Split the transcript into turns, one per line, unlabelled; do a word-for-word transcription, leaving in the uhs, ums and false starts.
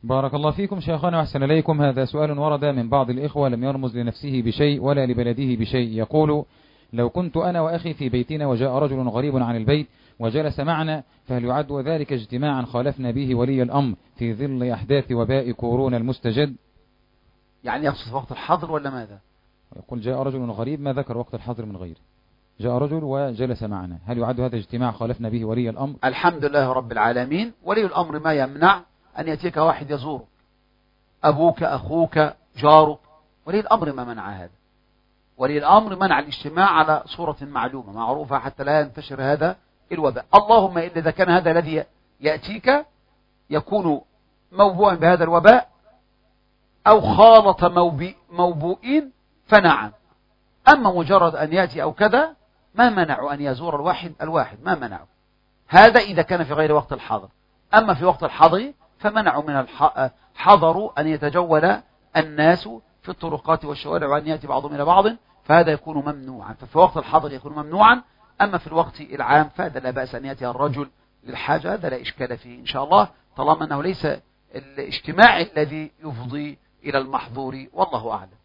بارك الله فيكم شيخنا وأحسن إليكم. هذا سؤال ورد من بعض الإخوة لم يرمز لنفسه بشيء ولا لبلده بشيء، يقول: لو كنت أنا وأخي في بيتنا وجاء رجل غريب عن البيت وجلس معنا، فهل يعد ذلك اجتماعا خالفنا به ولي الأمر في ظل أحداث وباء كورونا المستجد؟
يعني يقصد وقت الحظر ولا ماذا؟
يقول جاء رجل غريب، ما ذكر وقت الحظر من غيره. جاء رجل وجلس معنا، هل يعد هذا اجتماع خالفنا به ولي الأمر؟
الحمد لله رب العالمين. ولي الأمر ما يمنع أن يأتيك واحد يزورك، أبوك، أخوك، جارك، ولي الأمر ما منع هذا. ولي الأمر منع الاجتماع على صورة معلومة معروفة حتى لا ينتشر هذا الوباء. اللهم إلا إذا كان هذا الذي يأتيك يكون موبوءا بهذا الوباء أو خالط موبوئين فنعم. أما مجرد أن يأتي أو كذا ما منعوا أن يزور الواحد الواحد، ما منعوا هذا إذا كان في غير وقت الحظر. أما في وقت الحظر فمنعوا من الحظر أن يتجول الناس في الطرقات والشوارع وأن يأتي بعضهم إلى بعض، فهذا يكون ممنوعا. ففي وقت الحظر يكون ممنوعا. أما في الوقت العام فهذا لا بأس أن يأتي الرجل للحاجة، هذا لا إشكال فيه إن شاء الله، طالما أنه ليس الاجتماع الذي يفضي إلى المحظور، والله أعلم.